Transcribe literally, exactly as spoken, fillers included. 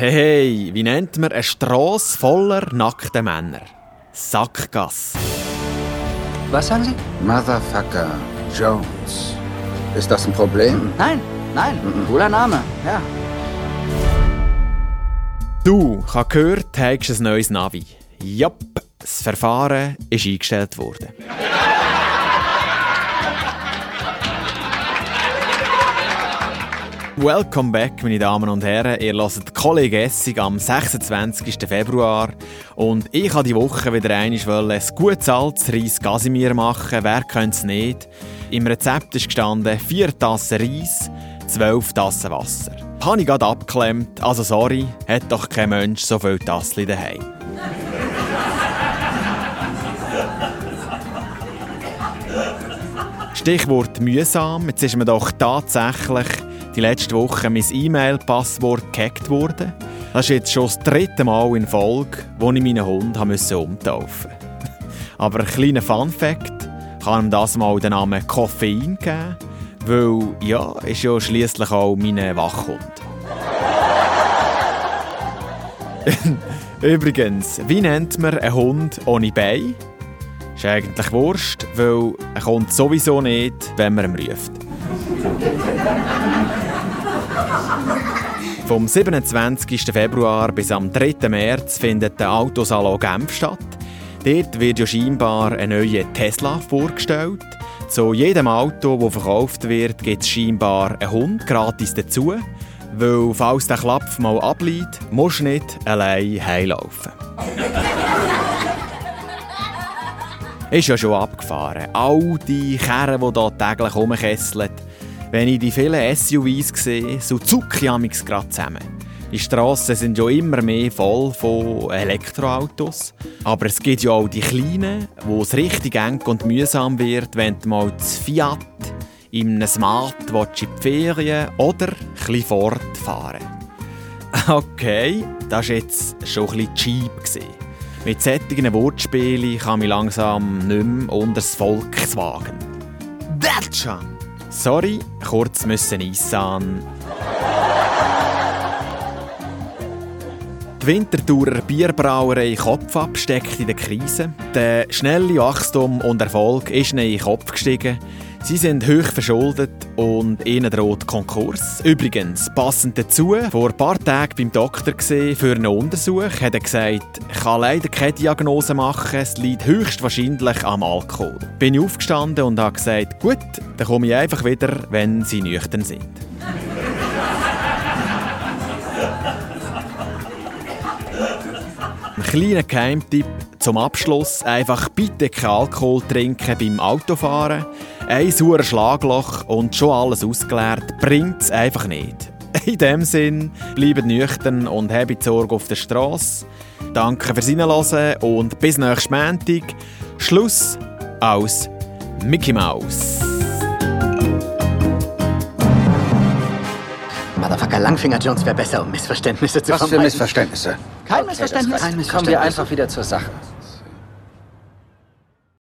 Hey, wie nennt man eine Strasse voller nackter Männer? Sackgasse. Was sagen Sie? Motherfucker Jones. Ist das ein Problem? Nein, nein, cooler Name, ja. Du, ich habe gehört, du hast ein neues Navi. Jupp, das Verfahren ist eingestellt worden. Welcome back, meine Damen und Herren. Ihr hört Kollege Essig am sechsundzwanzigsten Februar. Und ich wollte diese Woche wieder einmal ein gutes altes Reis Casimir machen. Wer könnte es nicht? Im Rezept ist gestanden vier Tassen Reis, zwölf Tassen Wasser. Habe ich gerade abgeklemmt, also sorry, hat doch kein Mensch so viele Tassen daheim. Stichwort mühsam. Jetzt ist mir doch tatsächlich die letzte Woche mein E-Mail-Passwort gehackt worden. Das ist jetzt schon das dritte Mal in Folge, wo ich meinen Hund umtaufen musste. Aber ein kleiner Fun-Fact: kann ihm das mal den Namen Koffein geben, weil, ja, ist ja schliesslich auch mein Wachhund. Übrigens, wie nennt man einen Hund ohne Bein? Ist eigentlich Wurst, weil er kommt sowieso nicht, wenn man ihn ruft. Vom siebenundzwanzigsten Februar bis am dritten März findet der Autosalon Genf statt. Dort wird ja scheinbar ein neuer Tesla vorgestellt. Zu jedem Auto, das verkauft wird, gibt es scheinbar einen Hund gratis dazu. Weil, falls der Klapf mal ableidet, musst du nicht allein heimlaufen. Ist ja schon abgefahren. All die Kerren, die hier täglich rumkesseln. Wenn ich die vielen S U Vs sehe, so zucke ich amigs grad zusammen. Die Strassen sind ja immer mehr voll von Elektroautos. Aber es gibt ja auch die kleinen, wo es richtig eng und mühsam wird, wenn du mal das Fiat in einem Smart in die Ferien oder ein bisschen fortfahren. Okay, das war jetzt schon ein bisschen cheap. Mit solchen Wortspielen kann ich langsam nicht mehr unter das Volkswagen. That's schon! Sorry, kurz müssen Nissan. Die Winterthurer Bierbrauerei Kopfab steckt in der Krise. Der schnelle Wachstum und Erfolg ist ihnen in den Kopf gestiegen. Sie sind hoch verschuldet und ihnen droht Konkurs. Übrigens, passend dazu, vor ein paar Tagen beim Doktor gesehen für einen Untersuch, hat er gesagt, ich kann leider keine Diagnose machen, es liegt höchstwahrscheinlich am Alkohol. Bin ich aufgestanden und habe gesagt, gut, dann komme ich einfach wieder, wenn Sie nüchtern sind. Ein kleiner Geheimtipp zum Abschluss: einfach bitte keinen Alkohol trinken beim Autofahren. Ein sauer Schlagloch und schon alles ausgeleert bringt es einfach nicht. In dem Sinn, bleibt nüchtern und habt Sorge auf der Strasse. Danke fürs Reinhören und bis nächsten Montag. Schluss aus Mickey Mouse. Motherfucker Langfinger Jones wäre besser, um Missverständnisse zu Was vermeiden. für Missverständnisse? Kein Missverständnis? Kein Kein Missverständnis. Kommen wir einfach wieder zur Sache.